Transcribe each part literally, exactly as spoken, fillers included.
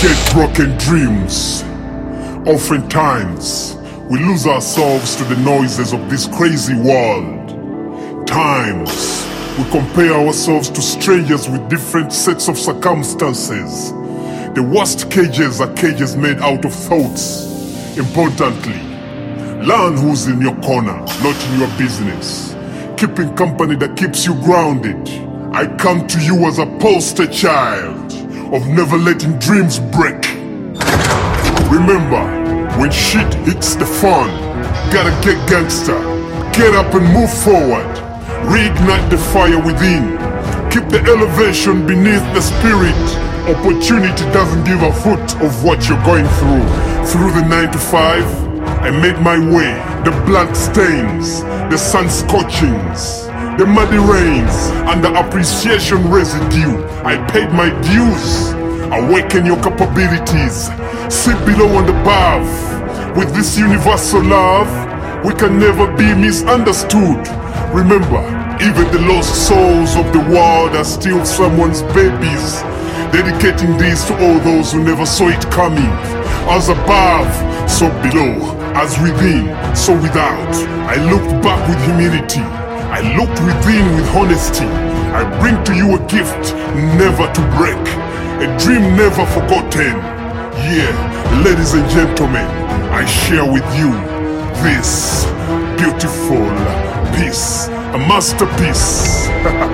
get broken dreams. Oftentimes, we lose ourselves to the noises of this crazy world. Times, we compare ourselves to strangers with different sets of circumstances. The worst cages are cages made out of thoughts. Importantly, learn who's in your corner, not in your business. Keeping company that keeps you grounded. I come to you as a poster child of never letting dreams break. Remember, when shit hits the fan, gotta get gangster. Get up and move forward. Reignite the fire within. Keep the elevation beneath the spirit. Opportunity doesn't give a foot of what you're going through. Through the nine to five, I made my way. The blood stains, the sun scorchings, the muddy rains, and the appreciation residue. I paid my dues. Awaken your capabilities. Sit below and above. With this universal love, we can never be misunderstood. Remember, even the lost souls of the world are still someone's babies. Dedicating this to all those who never saw it coming. As above, so below. As within, so without. I looked back with humility. I looked within with honesty. I bring to you a gift never to break. A dream never forgotten. Yeah, ladies and gentlemen, I share with you this beautiful piece, a masterpiece.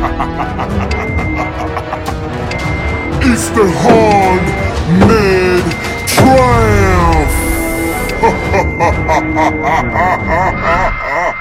It's the handmade triumph.